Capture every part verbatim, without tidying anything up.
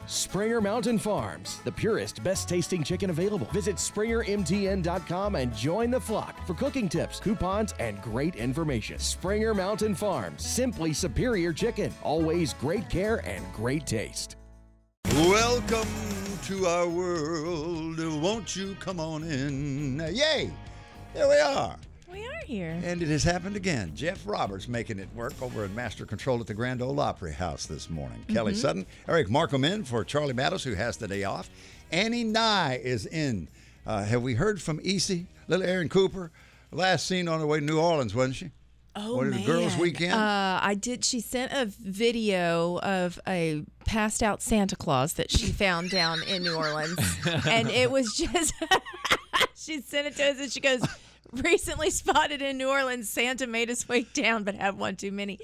Springer Mountain Farms, the purest, best-tasting chicken available. Visit springer m t n dot com and join the flock for cooking tips, coupons, and great information. Springer Mountain Farms, simply superior chicken. Always great care and great taste. Welcome to our world. Won't you come on in? Yay! There we are. We are here. And it has happened again. Jeff Roberts making it work over at Master Control at the Grand Ole Opry House this morning. Mm-hmm. Kelly Sutton, Eric Markham in for Charlie Matos, who has the day off. Annie Nye is in. Uh, have we heard from Essie, little Erin Cooper? Last seen on her way to New Orleans, wasn't she? Oh, what, man. The girls' weekend? Uh, I did. She sent a video of a passed out Santa Claus that she found down in New Orleans. And it was just, she sent it to us and she goes, recently spotted in New Orleans, Santa made his way down, but had one too many.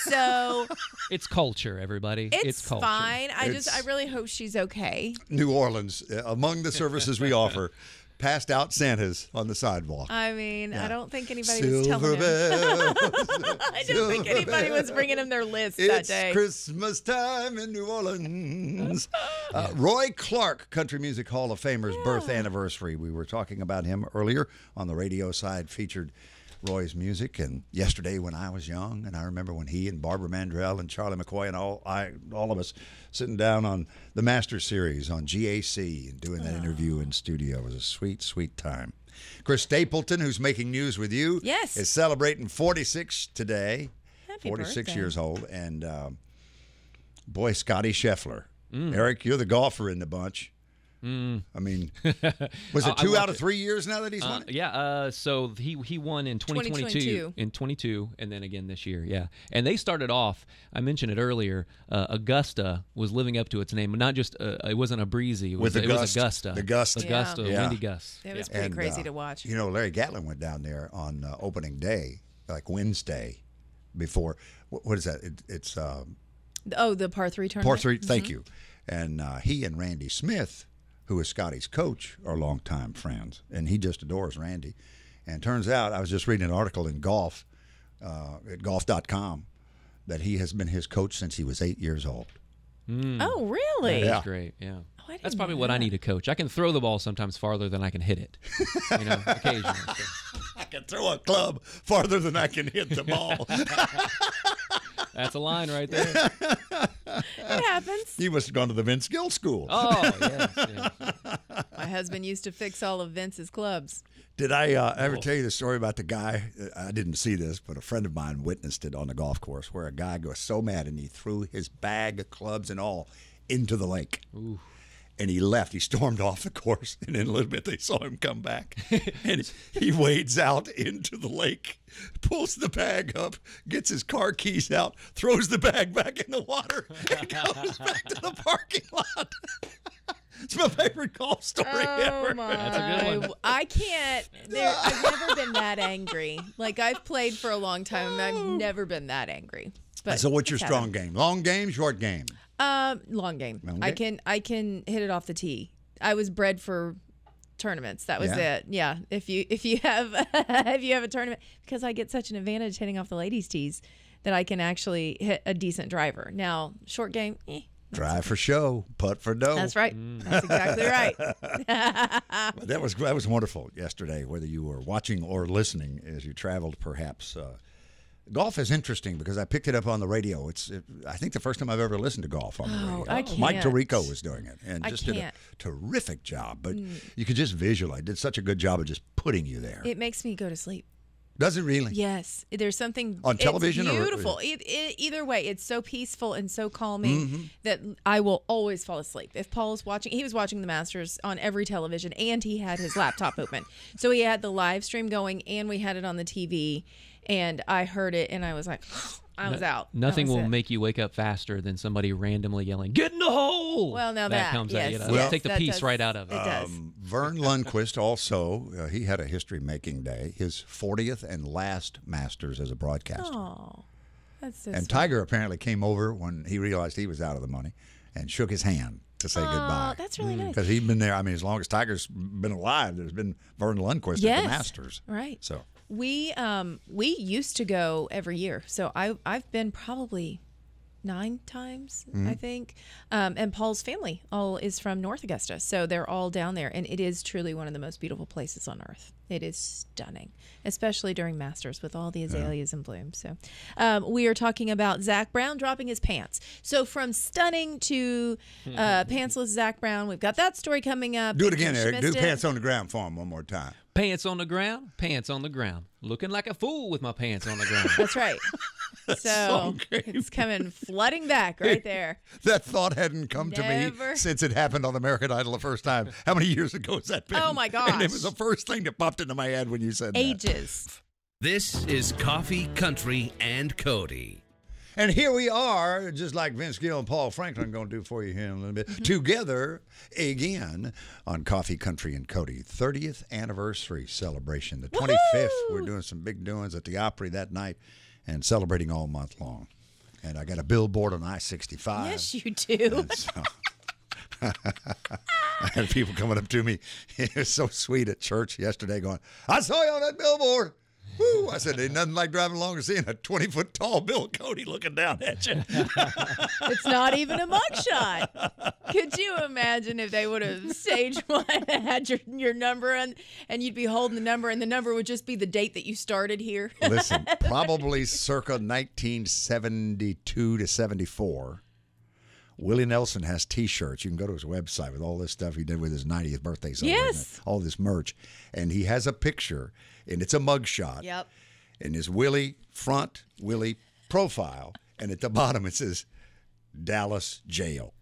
So it's culture, everybody. It's, it's culture. fine. I It's just, I really hope she's okay. New Orleans, uh, among the services we offer, passed out Santas on the sidewalk. I mean, Yeah. I don't think anybody Silver was telling him. bells, I don't think anybody was bringing him their list that it's day. Christmas time in New Orleans. Uh, Roy Clark, Country Music Hall of Famer's Yeah. birth anniversary. We were talking about him earlier on the radio side, featured Roy's music. And yesterday when I was young, and I remember when he and Barbara Mandrell and Charlie McCoy and all I, all of us sitting down on the Master Series on G A C and doing that interview in studio. It was a sweet, sweet time. Chris Stapleton, who's making news with you, Yes. is celebrating forty-six today. Happy forty-six birthday. years old. And um, boy, Scotty Scheffler. Mm. Eric, you're the golfer in the bunch. Mm. I mean, was it I two out watched of three years now that he's Uh, won it? yeah, uh, so he he won in twenty twenty-two, twenty twenty-two. in twenty-two, and then again this year. Yeah, and they started off. I mentioned it earlier. Uh, Augusta was living up to its name, not just uh, it wasn't a breezy. It was, With the it was gust. Augusta, The gust. Augusta, Yeah. windy gusts. It was Yeah. pretty And, crazy uh, to watch. You know, Larry Gatlin went down there on uh, opening day, like Wednesday, before. What, what is that? It, it's um, Oh, the par three tournament? par three. Thank you. And uh, he and Randy Smith, who is Scotty's coach, are longtime friends, and he just adores Randy. And turns out, I was just reading an article in Golf uh, at golf dot com that he has been his coach since he was eight years old. Oh, really? That's Yeah. great. Yeah. Oh, I didn't That's probably know what I that. need a coach. I can throw the ball sometimes farther than I can hit it. You know, occasionally. So I can throw a club farther than I can hit the ball. that's a line right there. It happens. He must have gone to the Vince Gill School. Oh, yes. yes. My husband used to fix all of Vince's clubs. Did I uh, ever tell you the story about the guy? I didn't see this, but a friend of mine witnessed it on the golf course where a guy was so mad and he threw his bag of clubs and all into the lake. Ooh. And he left. He stormed off the course. And in a little bit, they saw him come back. And he wades out into the lake, pulls the bag up, gets his car keys out, throws the bag back in the water, and goes back to the parking lot. It's my favorite golf story Oh ever. my! That's a good one. I can't. There, I've never been that angry. Like I've played for a long time, and I've never been that angry. But So what's your it's strong happened. game? Long game, short game? Um, long game. Long I game? can I can hit it off the tee. I was bred for tournaments. That was Yeah? it. Yeah. If you if you have if you have a tournament, because I get such an advantage hitting off the ladies' tees that I can actually hit a decent driver. Now short game. Eh, Drive for show, putt for dough. that's right. That's exactly right. That was that was wonderful yesterday, whether you were watching or listening as you traveled, perhaps. Uh, golf is interesting because I picked it up on the radio. It's, it, I think, the first time I've ever listened to golf on the Oh, radio. I can't. Mike Tirico was doing it and I just did a can't. Mm. terrific job. But you could just visualize. Did such a good job of just putting you there. It makes me go to sleep. Does it really? Yes, there's something On television or- It's beautiful. E- e- either way, it's so peaceful and so calming that I will always fall asleep. If Paul is watching, he was watching the Masters on every television, and he had his laptop open, so he had the live stream going, and we had it on the T V, and I heard it, and I was like, I was out. That Nothing was will it. make you wake up faster than somebody randomly yelling, "Get in the hole!" Well, now that, comes yes, out. You know, yes, take the that peace does- right out of it. It does. Um, Vern Lundquist also, uh, he had a history-making day, his fortieth and last Masters as a broadcaster. Oh, that's so And sweet. Tiger apparently came over when he realized he was out of the money and shook his hand to say goodbye. that's really nice. Because he'd been there. I mean, as long as Tiger's been alive, there's been Vern Lundquist at Yes, the Masters. right. So We um we used to go every year, so I I've been probably nine times, Mm-hmm. I think. Um, and Paul's family all is from North Augusta, so they're all down there, and it is truly one of the most beautiful places on earth. It is stunning, especially during Masters with all the azaleas in bloom. So um, we are talking about Zach Brown dropping his pants. So from stunning to uh, pantsless Zach Brown, we've got that story coming up. Do it In again, case you Eric. Do missed it. pants on the ground for him one more time. Pants on the ground, pants on the ground. Looking like a fool with my pants on the ground. That's right. So, so great. it's coming flooding back right there. That thought hadn't come to Never. me since it happened on American Idol the first time. How many years ago has that been? Oh, my And gosh. it was the first thing that popped into my head when you said that. Ages. This is Coffee, Country, and Cody. And here we are, just like Vince Gill and Paul Franklin going to do for you here in a little bit, Mm-hmm. together again on Coffee, Country, and Cody. thirtieth anniversary celebration. The twenty-fifth, we're doing some big doings at the Opry that night and celebrating all month long. And I got a billboard on I sixty-five. Yes, you do. And so, I had people coming up to me. It was so sweet at church yesterday going, I saw you on that billboard. Woo! I said, ain't nothing like driving along and seeing a twenty-foot tall Bill Cody looking down at you. It's not even a mugshot. Could you imagine if they would have staged one and had your, your number and, and you'd be holding the number and the number would just be the date that you started here? Listen, probably circa nineteen seventy-two to seventy-four, Willie Nelson has T-shirts. You can go to his website with all this stuff he did with his ninetieth birthday celebration. Yes. All this merch. And he has a picture, and it's a mugshot. Yep. And his Willie front, Willie profile, and at the bottom it says, Dallas Jail.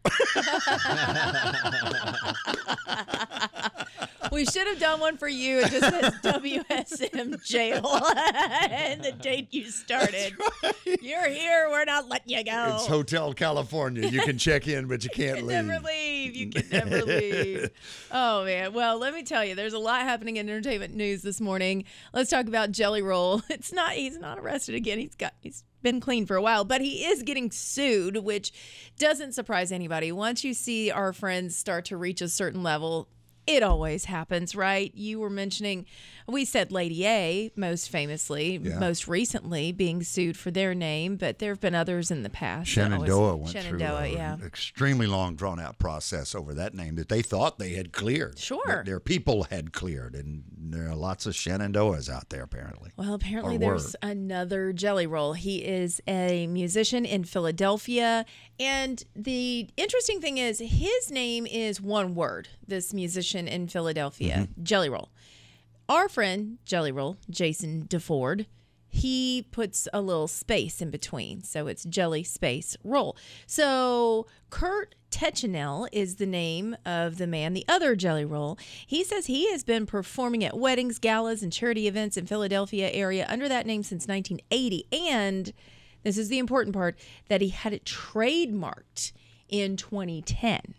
We should have done one for you. It just says W S M Jail and the date you started. Right. You're here. We're not letting you go. It's Hotel California. You can check in, but you can't You leave. can never leave. You can never leave. Oh, man. Well, let me tell you, there's a lot happening in entertainment news this morning. Let's talk about Jelly Roll. It's not, he's not arrested again. He's got, he's been clean for a while, but he is getting sued, which doesn't surprise anybody. Once you see our friends start to reach a certain level, it always happens, right? You were mentioning, we said Lady A most famously, Yeah. most recently being sued for their name, but there have been others in the past. that always- Shenandoah went through Shenandoah, a- yeah. an extremely long, drawn-out process over that name that they thought they had cleared. Sure. That their people had cleared, and there are lots of Shenandoahs out there, apparently. Well, apparently Or there's were. another Jelly Roll. He is a musician in Philadelphia. And the interesting thing is his name is one word, this musician in Philadelphia, Mm-hmm. Jelly Roll. Our friend, Jelly Roll, Jason DeFord, he puts a little space in between. So it's Jelly Space Roll. So Kurt Techinel is the name of the man, the other Jelly Roll. He says he has been performing at weddings, galas, and charity events in Philadelphia area under that name since nineteen eighty. And this is the important part, that he had it trademarked in twenty ten.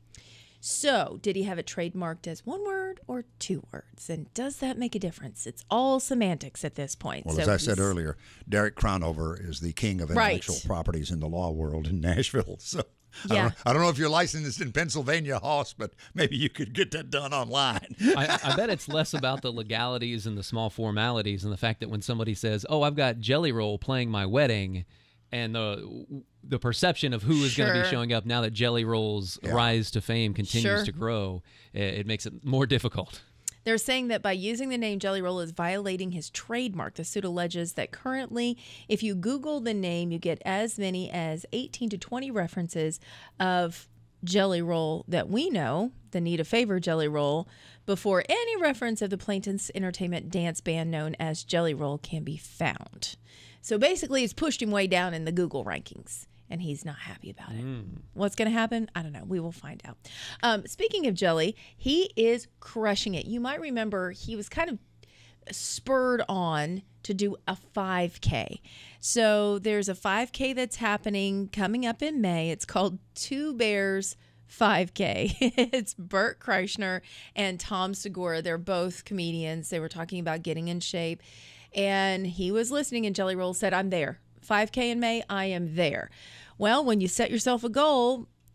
So, did he have it trademarked as one word or two words? And does that make a difference? It's all semantics at this point. Well, so as I said he's- earlier, Derek Crownover is the king of Right. intellectual properties in the law world in Nashville. So I, Yeah. don't, I don't know if you're licensed in Pennsylvania, Hoss, but maybe you could get that done online. I, I bet it's less about the legalities and the small formalities and the fact that when somebody says, "Oh, I've got Jelly Roll playing my wedding," and the the perception of who is going to be Sure. showing up now that Jelly Roll's Yeah. rise to fame continues Sure. to grow, it, it makes it more difficult. They're saying that by using the name Jelly Roll is violating his trademark. The suit alleges that currently, if you Google the name, you get as many as eighteen to twenty references of Jelly Roll that we know, the Need a Favor Jelly Roll, before any reference of the plaintiff's entertainment dance band known as Jelly Roll can be found. So basically, it's pushed him way down in the Google rankings, and he's not happy about it. What's going to happen? I don't know. We will find out. Um, speaking of Jelly, he is crushing it. You might remember he was kind of spurred on to do a five K. So there's a five K that's happening coming up in May. It's called Two Bears five K. It's Bert Kreischer and Tom Segura. They're both comedians. They were talking about getting in shape. And he was listening, and Jelly Roll said, I'm there. five K in May, I am there. Well, when you set yourself a goal,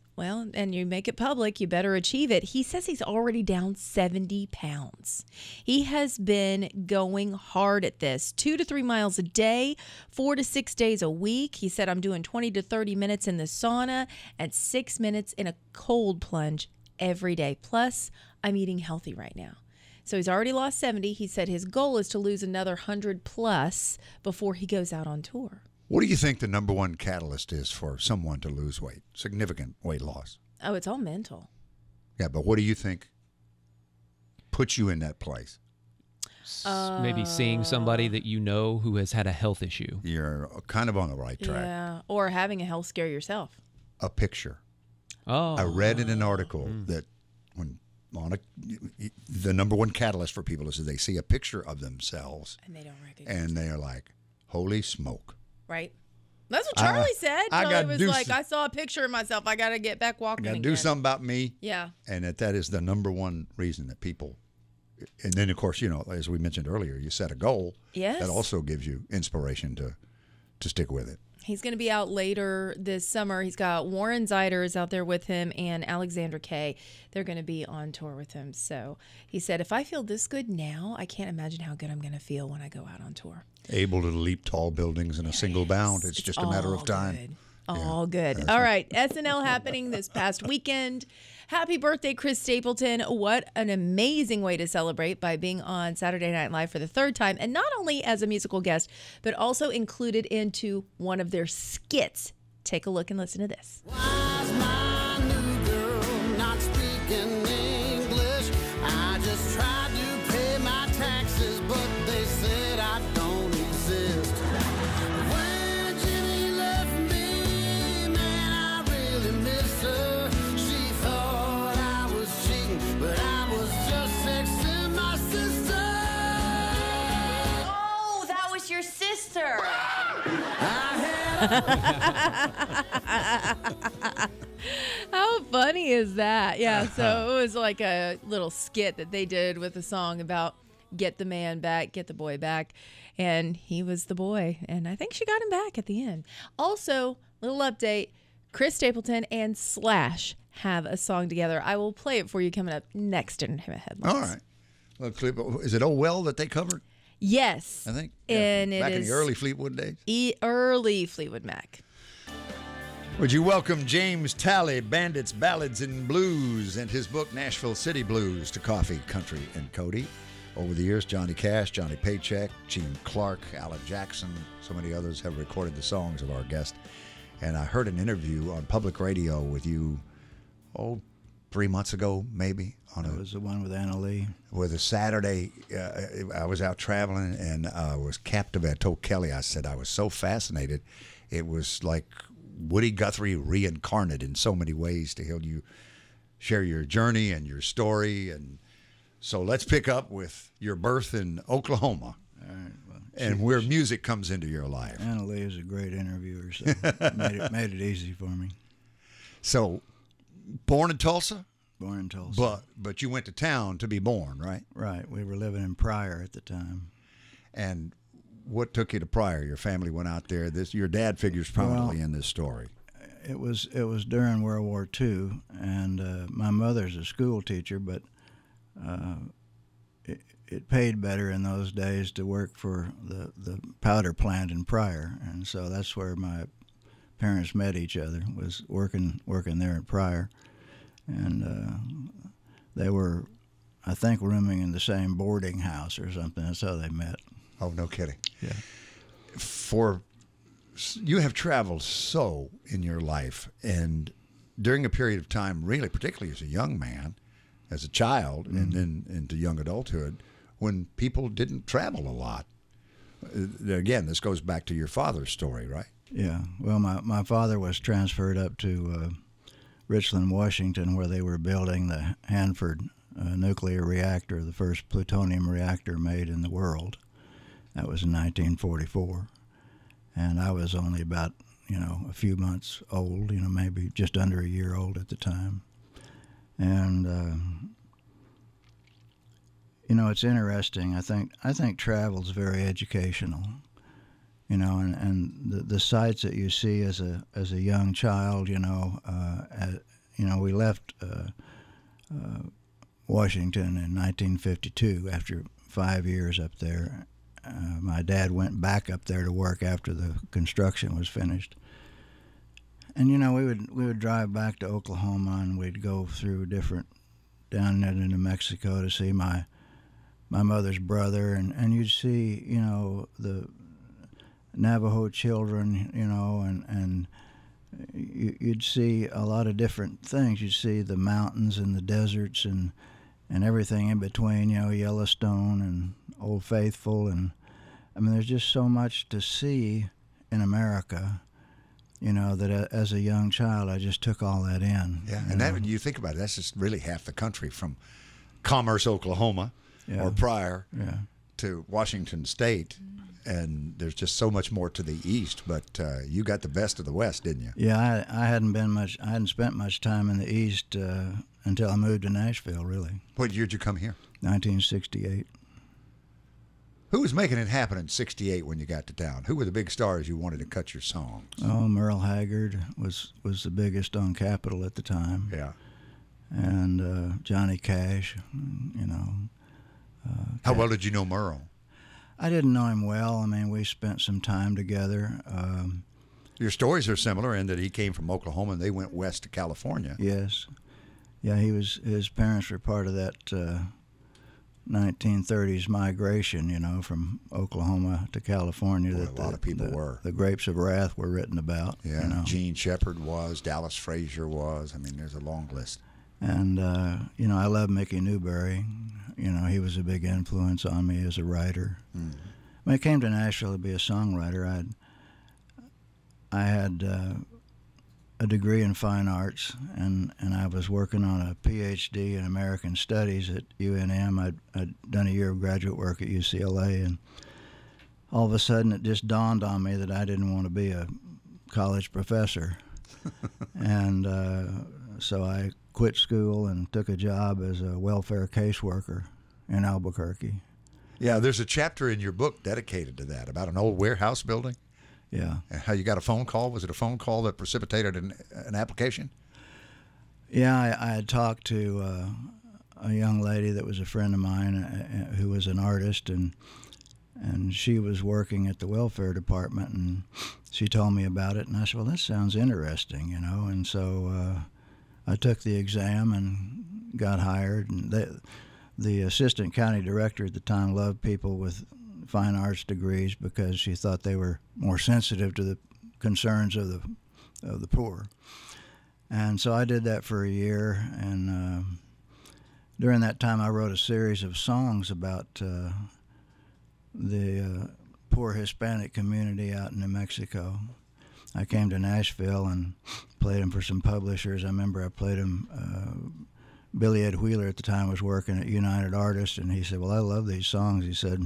Well, and you make it public, you better achieve it. He says he's already down seventy pounds. He has been going hard at this, two to three miles a day, four to six days a week. He said, I'm doing twenty to thirty minutes in the sauna and six minutes in a cold plunge every day. Plus, I'm eating healthy right now. So he's already lost seventy. He said his goal is to lose another one hundred plus before he goes out on tour. What do you think the number one catalyst is for someone to lose weight, significant weight loss? Oh, it's all mental. Yeah, but what do you think puts you in that place? S- Maybe seeing somebody that you know who has had a health issue. You're kind of on the right track. Yeah, or having a health scare yourself. A picture. Oh. I read in an article mm. that when on a, the number one catalyst for people is that they see a picture of themselves and they don't recognize and they are like, holy smoke. Right. That's what Charlie I, said. I Charlie was do like, some, I saw a picture of myself. I got to get back walking I got to again. do something about me. Yeah. And that that is the number one reason that people, and then, of course, you know, as we mentioned earlier, you set a goal. Yes. That also gives you inspiration to, to stick with it. He's going to be out later this summer. He's got Warren Zeiders out there with him and Alexander Kay. They're going to be on tour with him. So he said, if I feel this good now, I can't imagine how good I'm going to feel when I go out on tour. Able to leap tall buildings in a single bound. It's, it's just a matter of time. Good. All yeah. good. All right. S N L happening this past weekend. Happy birthday, Chris Stapleton. What an amazing way to celebrate by being on Saturday Night Live for the third time. And not only as a musical guest, but also included into one of their skits. Take a look and listen to this. Why's my new girl not speaking English? I just tried to pay my taxes, but they said I don't exist. When Jenny left me, man, I really miss her. She thought I was cheating, but I was just sexing my sister. Oh, that was your sister. How funny is that? Yeah, so it was like a little skit that they did with a song about get the man back, get the boy back, and he was the boy, and I think she got him back at the end. Also, little update, Chris Stapleton and Slash have a song together. I will play it for you coming up next in Headlines. All right. Well, clip, is it Oh Well that they covered? Yes. I think. Yeah. And it Back in is the early Fleetwood days. E- early Fleetwood Mac. Would you welcome James Talley, Bandits, Ballads, and Blues, and his book, Nashville City Blues, to Coffee, Country, and Cody. Over the years, Johnny Cash, Johnny Paycheck, Gene Clark, Alan Jackson, so many others have recorded the songs of our guest. And I heard an interview on public radio with you, oh, three months ago, maybe. On That a, was the one with Anna Lee. with a Saturday, uh, I was out traveling and I uh, was captivated. I told Kelly, I said I was so fascinated. It was like Woody Guthrie reincarnated in so many ways to help you share your journey and your story. And so let's pick up with your birth in Oklahoma. All right, well, And she- where she- music comes into your life. Anna Lee is a great interviewer, so made it made it easy for me. So, born in Tulsa, Born in Tulsa. but but you went to town to be born, right? Right, we were living in Pryor at the time. And what took you to Pryor? Your family went out there. This your dad figures prominently Well, in this story. It was it was during World War Two, and uh, my mother's a school teacher, but uh, it, it paid better in those days to work for the, the powder plant in Pryor, and so that's where my parents met each other, was working working there at Pryor, and uh, they were, I think, rooming in the same boarding house or something. That's how they met. Oh, no kidding. Yeah. For you have traveled so in your life, and during a period of time, really, particularly as a young man, as a child, Mm-hmm. and then into young adulthood, when people didn't travel a lot. Uh, Again, this goes back to your father's story, right? Yeah. Well, my, my father was transferred up to uh, Richland, Washington, where they were building the Hanford uh, nuclear reactor, the first plutonium reactor made in the world. That was in nineteen forty-four. And I was only about, you know, a few months old, you know, maybe just under a year old at the time. And, uh, you know, it's interesting. I think I think travel's very educational. You know, and, and the, the sights that you see as a as a young child, you know, uh, at, you know, we left uh, uh, Washington in nineteen fifty-two after five years up there. Uh, my dad went back up there to work after the construction was finished. And you know, we would we would drive back to Oklahoma, and we'd go through different down into New Mexico to see my my mother's brother, and, and you'd see, you know, the Navajo children, you know, and and you, you'd see a lot of different things. You'd see the mountains and the deserts and and everything in between, you know, Yellowstone and Old Faithful, and I mean, there's just so much to see in America. You know, that uh, as a young child, I just took all that in. Yeah, you and know? that, when you think about it, that's just really half the country, from Commerce, Oklahoma, Yeah. or Pryor, Yeah. to Washington State, and there's just so much more to the east. But uh, you got the best of the West, didn't you? Yeah, I, I hadn't been much. I hadn't spent much time in the East uh, until I moved to Nashville. Really, What year did you come here? nineteen sixty-eight. Who was making it happen in sixty-eight when you got to town? Who were the big stars you wanted to cut your songs? Oh, Merle Haggard was was the biggest on Capitol at the time. Yeah. And uh, Johnny Cash, you know. How well did you know Merle? I didn't know him well. I mean, we spent some time together. Um, Your stories are similar in that he came from Oklahoma and they went west to California. yes. Yeah, he was. His parents were part of that uh, nineteen thirties migration, you know, from Oklahoma to California. Boy, that a lot the, of people the, were. The Grapes of Wrath were written about. Yeah, You know? Gene Shepard was, Dallas Frazier was. I mean, there's a long list. And, uh, you know, I love Mickey Newbury. You know, he was a big influence on me as a writer. Mm. When I came to Nashville to be a songwriter, I'd, I had uh, a degree in fine arts, and, and I was working on a P H D in American Studies at U N M. I'd, I'd done a year of graduate work at U C L A, and all of a sudden it just dawned on me that I didn't want to be a college professor. and uh, so I quit school and took a job as a welfare caseworker in Albuquerque. Yeah, there's a chapter in your book dedicated to that, about an old warehouse building. Yeah. And how you got a phone call. Was it a phone call that precipitated an, an application? Yeah, I, I had talked to uh, a young lady that was a friend of mine uh, who was an artist, and and she was working at the welfare department, and she told me about it, and I said, well, that sounds interesting, you know, and so uh, I took the exam and got hired, and they, the assistant county director at the time loved people with fine arts degrees because she thought they were more sensitive to the concerns of the of the poor. And so I did that for a year, and uh, during that time I wrote a series of songs about uh, the uh, poor Hispanic community out in New Mexico. I came to Nashville and played them for some publishers. I remember I played them. Uh, Billy Ed Wheeler at the time was working at United Artists, and he said, well, I love these songs. He said,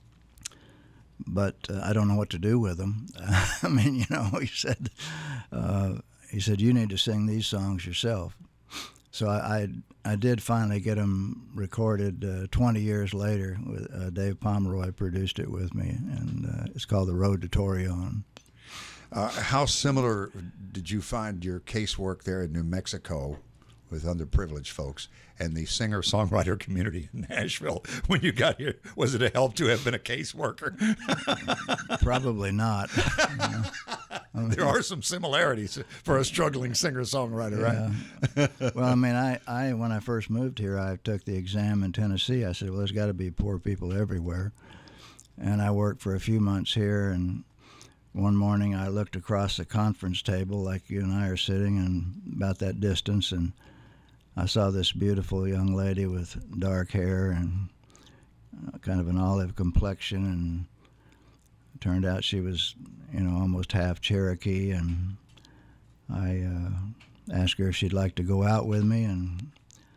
but uh, I don't know what to do with them. I mean, you know, he said, uh, he said, you need to sing these songs yourself. So I, I, I did finally get them recorded uh, twenty years later. With, uh, Dave Pomeroy produced it with me, and uh, it's called The Road to Torreon. Uh, how similar did you find your casework there in New Mexico with underprivileged folks and the singer-songwriter community in Nashville when you got here? Was it a help to have been a caseworker? Probably not. You know? There are some similarities for a struggling singer-songwriter, right? Yeah. Well, I mean, I, I when I first moved here, I took the exam in Tennessee. I said, well, there's got to be poor people everywhere. And I worked for a few months here, and one morning I looked across the conference table like you and I are sitting, and about that distance, and I saw this beautiful young lady with dark hair and uh, kind of an olive complexion, and it turned out she was, you know, almost half Cherokee, and I uh, asked her if she'd like to go out with me, and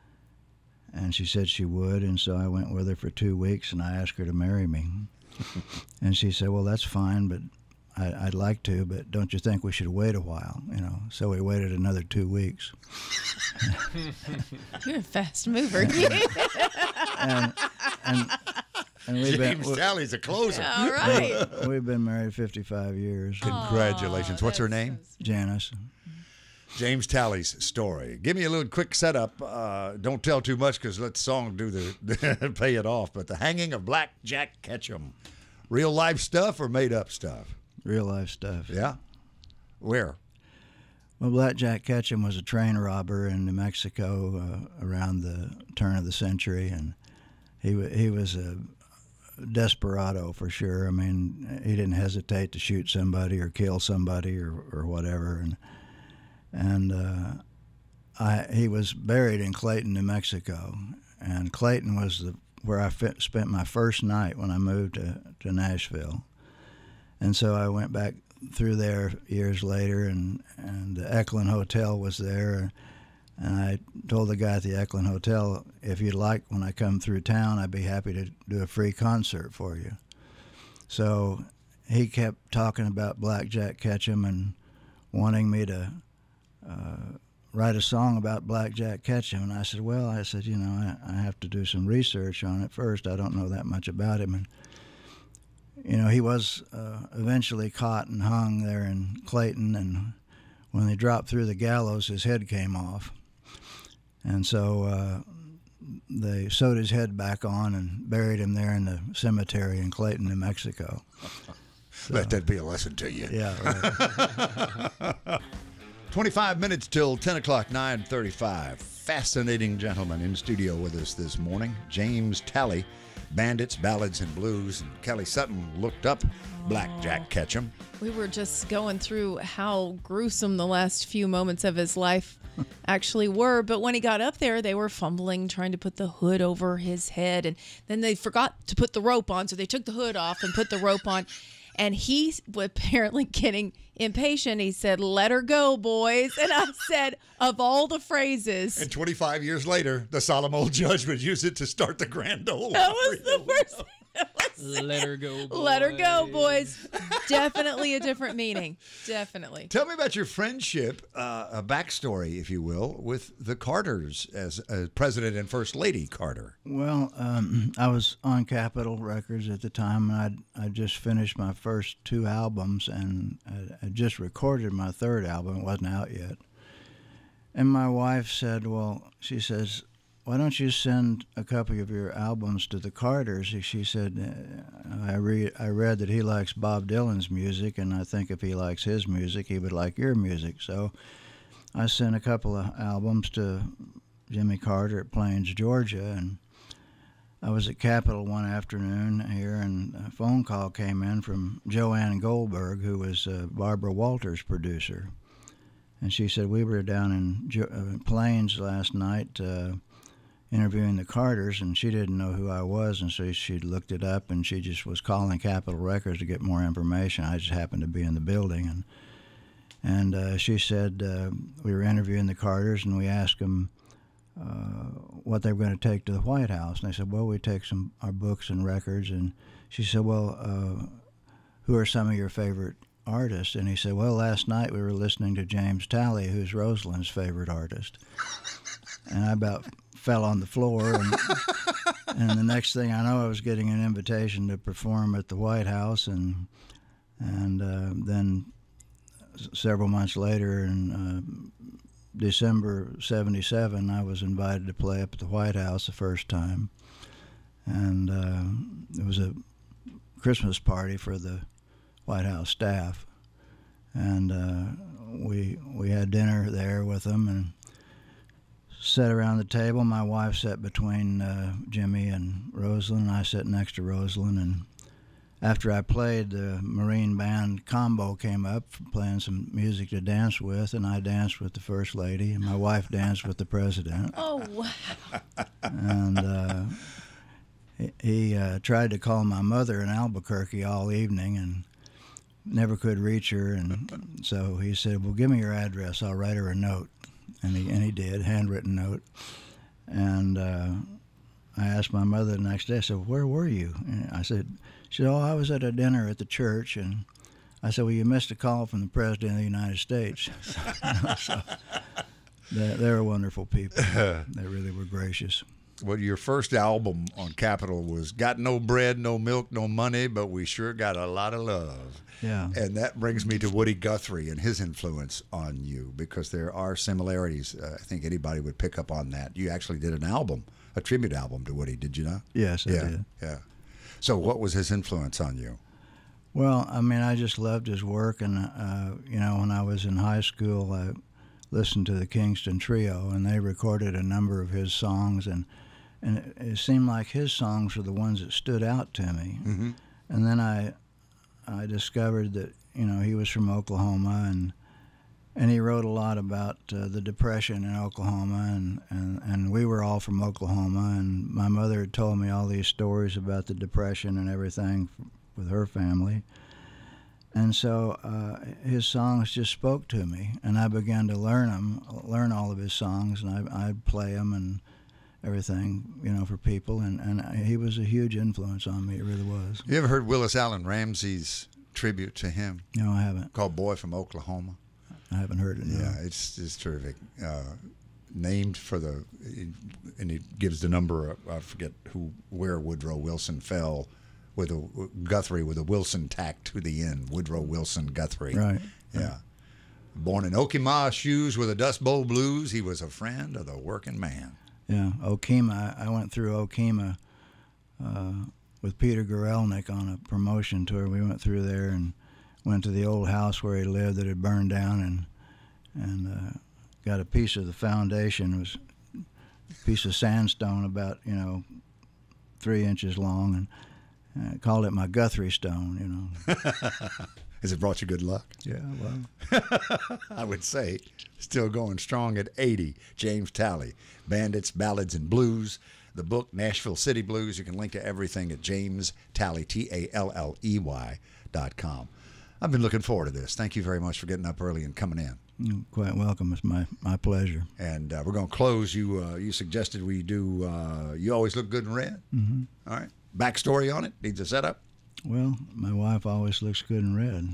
and she said she would, and so I went with her for two weeks, and I asked her to marry me. And she said, well, that's fine, but I, I'd like to, but don't you think we should wait a while, you know? So we waited another two weeks. You're a fast mover. and, and, and we've been, James Talley's a closer. All right. we've been married fifty-five years. Congratulations. What's her name? Janice. James Talley's story. Give me a little quick setup. Uh, don't tell too much because let the song do the pay it off. But the hanging of Black Jack Ketchum, real life stuff or made up stuff? Real life stuff. Yeah. Where? Well, Black Jack Ketchum was a train robber in New Mexico uh, around the turn of the century, and he wa- he was a desperado for sure. I mean, he didn't hesitate to shoot somebody or kill somebody or, or whatever, and and uh, I he was buried in Clayton, New Mexico, and Clayton was the where I fit, spent my first night when I moved to, to Nashville, and so I went back through there years later, and, and the Eklund Hotel was there, and I told the guy at the Eklund Hotel, if you'd like, when I come through town, I'd be happy to do a free concert for you. So he kept talking about Black Jack Ketchum and wanting me to uh, write a song about Black Jack Ketchum, and I said, well, I said, you know, I, I have to do some research on it first. I don't know that much about him, and you know, he was uh, eventually caught and hung there in Clayton, and when they dropped through the gallows, his head came off. And so uh, they sewed his head back on and buried him there in the cemetery in Clayton, New Mexico. So, let that be a lesson to you. Yeah, right. twenty-five minutes till ten o'clock, nine thirty-five. Fascinating gentleman in studio with us this morning, James Talley. Bandits, Ballads, and Blues. And Kelly Sutton looked up Black Jack Ketchum. We were just going through how gruesome the last few moments of his life actually were. But when he got up there, they were fumbling, trying to put the hood over his head. And then they forgot to put the rope on. So they took the hood off and put the rope on. And he was apparently getting impatient. He said, "Let her go, boys." And I said, of all the phrases. And twenty-five years later, the solemn old judge would use it to start the Grand Ole That Opry. was the first thing that was said. Let her go, boys. Let her go, boys. Definitely a different meaning. Definitely. Tell me about your friendship, uh, a backstory, if you will, with the Carters as uh, President and First Lady Carter. Well, um, I was on Capitol Records at the time, and I'd, I'd just finished my first two albums, and I, I just recorded my third album. It wasn't out yet. And my wife said, well, she says, why don't you send a copy of your albums to the Carters? She said, I, re- I read that he likes Bob Dylan's music, and I think if he likes his music, he would like your music. So I sent a couple of albums to Jimmy Carter at Plains, Georgia, and I was at Capitol one afternoon here, and a phone call came in from Joanne Goldberg, who was uh, Barbara Walters' producer. And she said, we were down in jo- uh, Plains last night uh, interviewing the Carters, and she didn't know who I was, and so she looked it up, and she just was calling Capitol Records to get more information. I just happened to be in the building, and and uh, she said uh, we were interviewing the Carters, and we asked them uh, what they were going to take to the White House, and they said, well, we take some our books and records, and she said, well, uh, who are some of your favorite artists? And he said, well, last night we were listening to James Talley, who's Rosalind's favorite artist. And I about fell on the floor, and, and the next thing I know, I was getting an invitation to perform at the White House, and and uh, then several months later, in uh, December seventy-seven, I was invited to play up at the White House the first time, and uh, it was a Christmas party for the White House staff, and uh, we we had dinner there with them and sat around the table. My wife sat between uh, Jimmy and Rosalind, and I sat next to Rosalind. And after I played, the Marine Band combo came up playing some music to dance with, and I danced with the First Lady, and my wife danced with the President. Oh, wow. And uh, he, he uh, tried to call my mother in Albuquerque all evening, and never could reach her, and so he said, well, give me your address, I'll write her a note. And he, and he did, handwritten note. And uh, I asked my mother the next day, I said, where were you? And I said, she said, oh, I was at a dinner at the church. And I said, well, you missed a call from the President of the United States. So they, they were wonderful people. They really were gracious. well, your first album on Capitol was "Got No Bread, No Milk, No Money, but we sure got a lot of love." Yeah. And that brings me to Woody Guthrie and his influence on you, because there are similarities. Uh, I think anybody would pick up on that. You actually did an album, a tribute album to Woody, did you not? Yes, I yeah, did. Yeah. So what was his influence on you? Well, I mean, I just loved his work, and uh, you know, when I was in high school, I listened to the Kingston Trio, and they recorded a number of his songs, and and it, it seemed like his songs were the ones that stood out to me. Mm-hmm. And then I I discovered that, you know, he was from Oklahoma, and and he wrote a lot about uh, the Depression in Oklahoma, and, and, and we were all from Oklahoma, and my mother had told me all these stories about the Depression and everything with her family. And so uh, his songs just spoke to me, and I began to learn them, learn all of his songs, and I, I'd play them and everything, you know, for people, and, and he was a huge influence on me. It really was. You ever heard Willis Allen Ramsey's tribute to him? No, I haven't. Called "Boy from Oklahoma." I haven't heard it. No. Yeah, it's it's terrific. Uh, named for the, and it gives the number. Of, I forget who, where Woodrow Wilson fell, with a Guthrie with a Wilson tack to the end. Woodrow Wilson Guthrie. Right. Yeah. Born in Okemah shoes with a Dust Bowl blues, he was a friend of the working man. Yeah, Okemah. I, I went through Okemah uh, with Peter Gurelnik on a promotion tour. We went through there and went to the old house where he lived that had burned down, and and uh, got a piece of the foundation. It was a piece of sandstone about, you know, three inches long, and I called it my Guthrie stone, you know. Has it brought you good luck? Yeah, well. I would say still going strong at eighty. James Talley, Bandits, Ballads, and Blues. The book, Nashville City Blues. You can link to everything at James Talley, T A L L E Y dot com. I've been looking forward to this. Thank you very much for getting up early and coming in. You're quite welcome. It's my, my pleasure. And uh, we're going to close. You uh, you suggested we do uh, You Always Look Good in Red. Mm-hmm. All right. Backstory on it? Needs a setup? Well, my wife always looks good in red.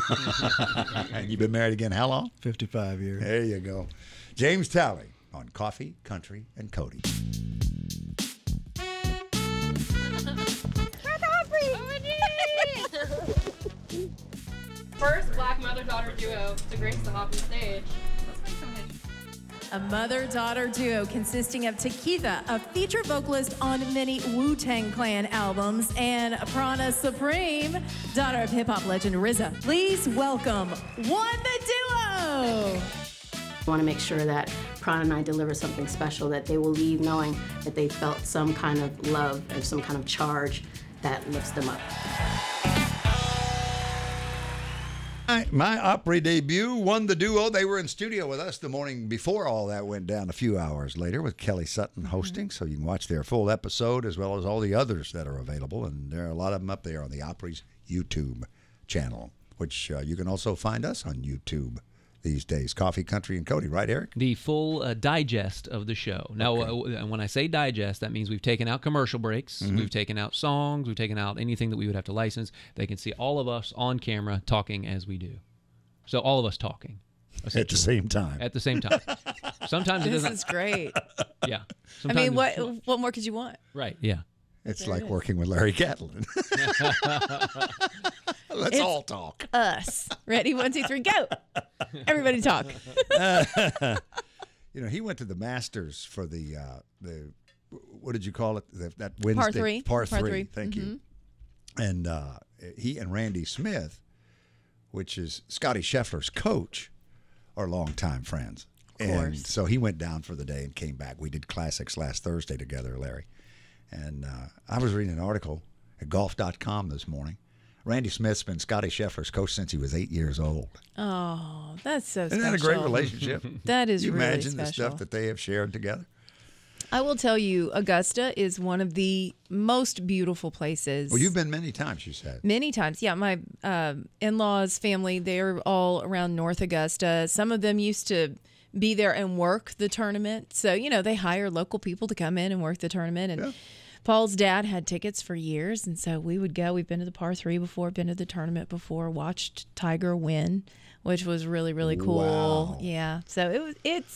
And you've been married again how long? fifty-five years. There you go. James Talley on Coffee, Country, and Cody. First black mother-daughter duo to grace the Hopping stage. A mother-daughter duo consisting of Takitha, a featured vocalist on many Wu-Tang Clan albums, and Prana Supreme, daughter of hip-hop legend R Z A. Please welcome One the Duo! I want to make sure that Prana and I deliver something special, that they will leave knowing that they felt some kind of love and some kind of charge that lifts them up. My Opry debut, One the Duo. They were in studio with us the morning before all that went down, a few hours later, with Kelly Sutton hosting. Mm-hmm. So you can watch their full episode as well as all the others that are available. And there are a lot of them up there on the Opry's YouTube channel, which uh, you can also find us on YouTube these days. Coffee, Country, and Cody, right, Eric? The full uh, digest of the show. Now, okay. uh, when I say digest, that means we've taken out commercial breaks, mm-hmm. we've taken out songs, we've taken out anything that we would have to license. They can see all of us on camera talking as we do. So all of us talking. At the same time. At the same time. Sometimes it This doesn't. is great. Yeah. I Sometimes mean, what it's- what more could you want? Right, yeah. It's There like it is. working with Larry Catlin. Let's It's all talk. Us. Ready? One, two, three, go. Everybody talk. You know, he went to the Masters for the uh, the what did you call it? The, that Wednesday Par three. Par Par three. three. Thank you. Mm-hmm. And uh, he and Randy Smith, which is Scotty Scheffler's coach, are longtime friends. Of and course. so he went down for the day and came back. We did classics last Thursday together, Larry. And uh, I was reading an article at golf dot com this morning. Randy Smith's been Scotty Scheffler's coach since he was eight years old. Oh, that's so Isn't special. that a great relationship? That is you really imagine the special. stuff that they have shared together? I will tell you, Augusta is one of the most beautiful places. Well, you've been many times, you said. Many times, yeah. My um in-laws' family, they're all around North Augusta. Some of them used to be there and work the tournament. So, you know, they hire local people to come in and work the tournament. And Yeah. Paul's dad had tickets for years, and so we would go. We've been to the par three before, been to the tournament before, watched Tiger win, which was really, really cool. Wow. Yeah. So it was, it's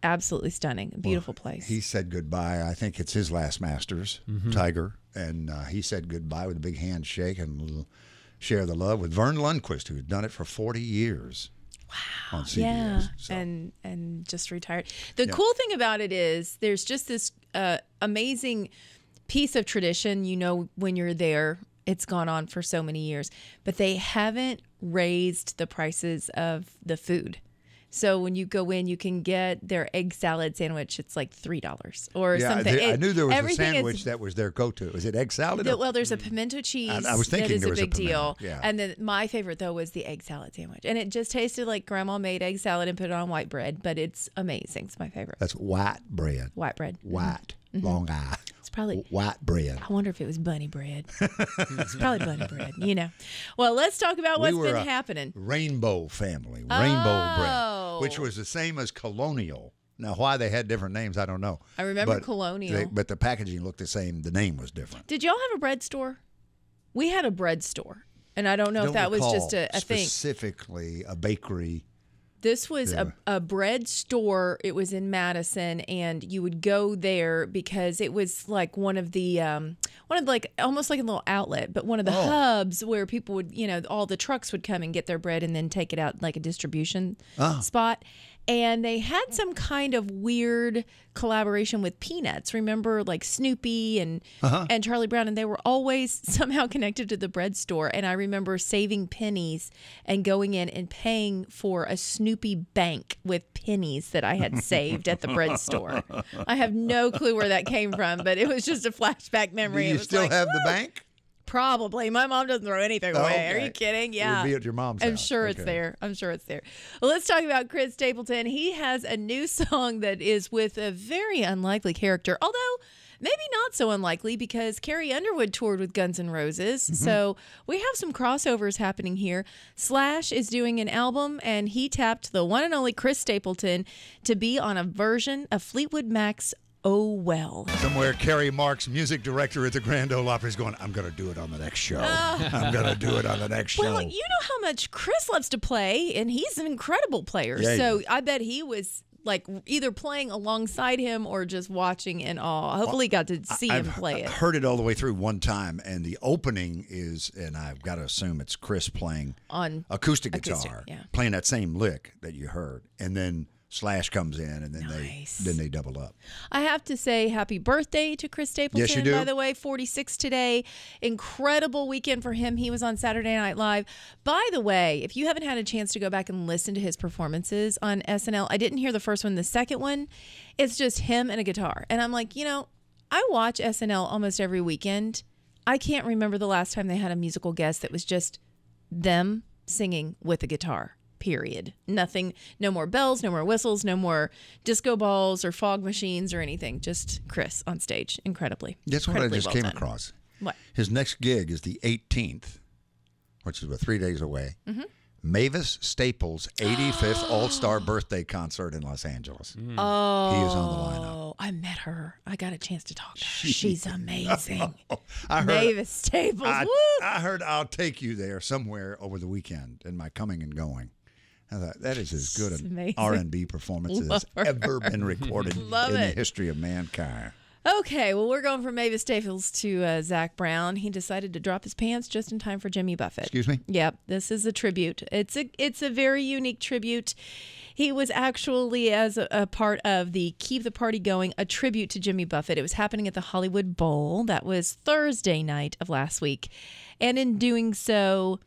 absolutely stunning. A beautiful well, place. He said goodbye. I think it's his last Masters, Mm-hmm. Tiger. And uh, he said goodbye with a big handshake and a little share the love with Vern Lundquist, who had done it for forty years. Wow. On C B S. Yeah, So, and and just retired. The Yeah. cool thing about it is there's just this uh, amazing piece of tradition. You know, when you're there, it's gone on for so many years, but they haven't raised the prices of the food. So when you go in, you can get their egg salad sandwich. It's like three dollars or yeah, something. they- I It- knew there was a everything is- sandwich that was their go-to. Was it egg salad? The- well, there's a pimento cheese. I- I was thinking that is there a was a big pimento, deal. yeah. And then my favorite though was the egg salad sandwich, and it just tasted like grandma made egg salad and put it on white bread. But it's amazing. It's my favorite. That's white bread. White bread. White. Mhm. Long eye. It's probably white bread. I wonder if it was bunny bread. It's probably bunny bread. You know. Well, let's talk about what's we were been a happening. Rainbow family. Rainbow Oh. bread, which was the same as Colonial. Now, why they had different names, I don't know. I remember But Colonial. they- but the packaging looked the same. The name was different. Did y'all have a bread store? We had a bread store, and I don't know Don't if that was recall just a, a thing. specifically a bakery. This was Yeah. a, a bread store. It was in Madison, and you would go there because it was like one of the, um, one of the, like almost like a little outlet, but one of the Oh. hubs where people would, you know, all the trucks would come and get their bread and then take it out like a distribution Oh. spot. And they had some kind of weird collaboration with Peanuts. Remember, like Snoopy and Uh-huh. and Charlie Brown, and they were always somehow connected to the bread store. And I remember saving pennies and going in and paying for a Snoopy bank with pennies that I had saved at the bread store. I have no clue where that came from, but it was just a flashback Do memory. It you was still like, have the "Woo!" bank? Probably. My mom doesn't throw anything Oh, away. Are okay. you kidding? It would Yeah. be at your mom's I'm house. sure it's Okay. there. I'm sure it's there. Well, let's talk about Chris Stapleton. He has a new song that is with a very unlikely character, although maybe not so unlikely because Carrie Underwood toured with Guns N' Roses. Mm-hmm. So we have some crossovers happening here. Slash is doing an album, and he tapped the one and only Chris Stapleton to be on a version of Fleetwood Mac's Oh Well. Somewhere, Carrie Marks, music director at the Grand Ole Opry, is going, I'm going to do it on the next show. I'm going to do it on the next show. Well, you know how much Chris loves to play, and he's an incredible player. Yeah, so yeah. I bet he was like either playing alongside him or just watching in awe. Hopefully, he got to see I've him play it. heard it all the way through one time, and the opening is, and I've got to assume it's Chris playing On acoustic acoustic, guitar, yeah. playing that same lick that you heard, and then Slash comes in, and then Nice. they then they double up. I have to say happy birthday to Chris Stapleton, Yes, you do. by the way, forty-six today. Incredible weekend for him. He was on Saturday Night Live. By the way, if you haven't had a chance to go back and listen to his performances on S N L, I didn't hear the first one. The second one, it's just him and a guitar. And I'm like, you know, I watch S N L almost every weekend. I can't remember the last time they had a musical guest that was just them singing with a guitar. Period. Nothing, no more bells, no more whistles, no more disco balls or fog machines or anything. Just Chris on stage. Incredibly. Guess what I incredibly just well came done. across? What? His next gig is the eighteenth, which is about three days away. Mm-hmm. Mavis Staples' eighty-fifth All-Star Birthday Concert in Los Angeles. Oh, He is on the lineup. I met her. I got a chance to talk to her. She's amazing. I heard, Mavis Staples. I, Woo! I heard I'll take you there somewhere over the weekend in my coming and going. I thought that is as good She's an amazing. R and B performance as Love her. ever been recorded Love in the it. history of mankind. Okay, well, we're going from Mavis Staples to uh, Zach Brown. He decided to drop his pants just in time for Jimmy Buffett. Excuse me? Yep, this is a tribute. It's a it's a very unique tribute. He was actually, as a, a part of the Keep the Party Going, a tribute to Jimmy Buffett. It was happening at the Hollywood Bowl. That was Thursday night of last week. And in doing so,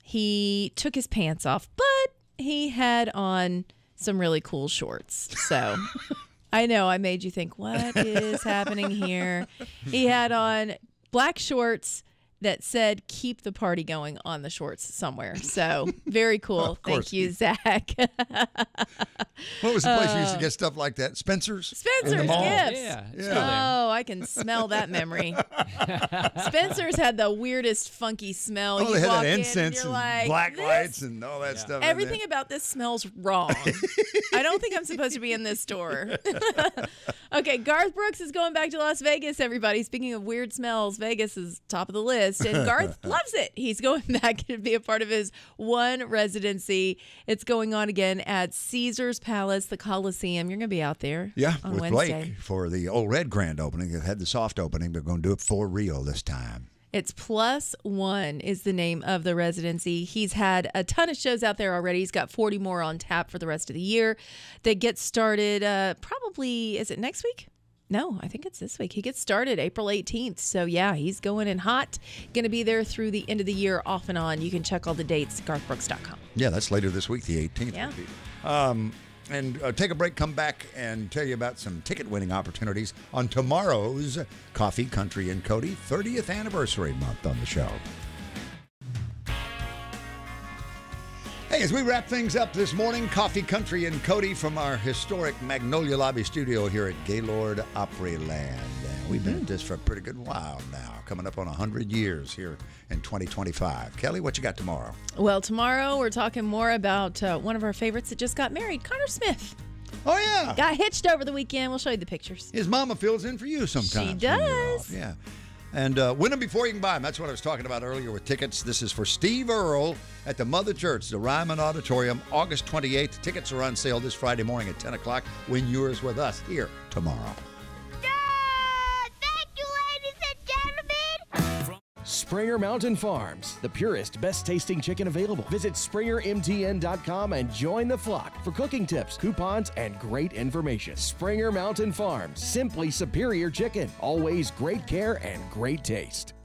he took his pants off, but he had on some really cool shorts. So I know I made you think, what is happening here? He had on black shorts that said "Keep the Party Going" on the shorts somewhere. So very cool. Of course. Thank you, Zach. What was the place you used to get stuff like that? Spencer's? In the Spencer's mall? Gifts. Yeah, it's Yeah. still there. Oh, I can smell that memory. Spencer's had the weirdest funky smell. Oh, You they had walk that in incense you're and like, black "This- lights and all that stuff. in Everything there. about this smells wrong. I don't think I'm supposed to be in this store. Okay, Garth Brooks is going back to Las Vegas, everybody. Speaking of weird smells, Vegas is top of the list, and Garth loves it. He's going back to be a part of his one residency. It's going on again at Caesar's Palace, the Coliseum. You're going to be out there Yeah, on with Wednesday. Blake for the Old Red grand opening. It had the soft opening, but going to do it for real this time. It's Plus One is the name of the residency. He's had a ton of shows out there already. He's got forty more on tap for the rest of the year. They get started uh, probably, is it next week? No, I think it's this week. He gets started April eighteenth. So, yeah, he's going in hot. Going to be there through the end of the year off and on. You can check all the dates at garth brooks dot com. Yeah, that's later this week, the eighteenth. Yeah. Um, and uh, take a break, come back, and tell you about some ticket-winning opportunities on tomorrow's Coffee, Country, and Cody thirtieth anniversary month on the show. Hey, as we wrap things up this morning, Coffee, Country, and Cody from our historic Magnolia Lobby studio here at Gaylord Opryland. And we've been at this for a pretty good while now, coming up on one hundred years here in twenty twenty-five. Kelly, what you got tomorrow? Well, tomorrow we're talking more about uh, one of our favorites that just got married, Connor Smith. Oh, yeah. Got hitched over the weekend. We'll show you the pictures. His mama fills in for you sometimes. She when you're does. off. Yeah. And uh, win them before you can buy them. That's what I was talking about earlier with tickets. This is for Steve Earle at the Mother Church, the Ryman Auditorium, August twenty-eighth. Tickets are on sale this Friday morning at ten o'clock. Win yours with us here tomorrow. Springer Mountain Farms, the purest, best-tasting chicken available. Visit springer m t n dot com and join the flock for cooking tips, coupons, and great information. Springer Mountain Farms, simply superior chicken. Always great care and great taste.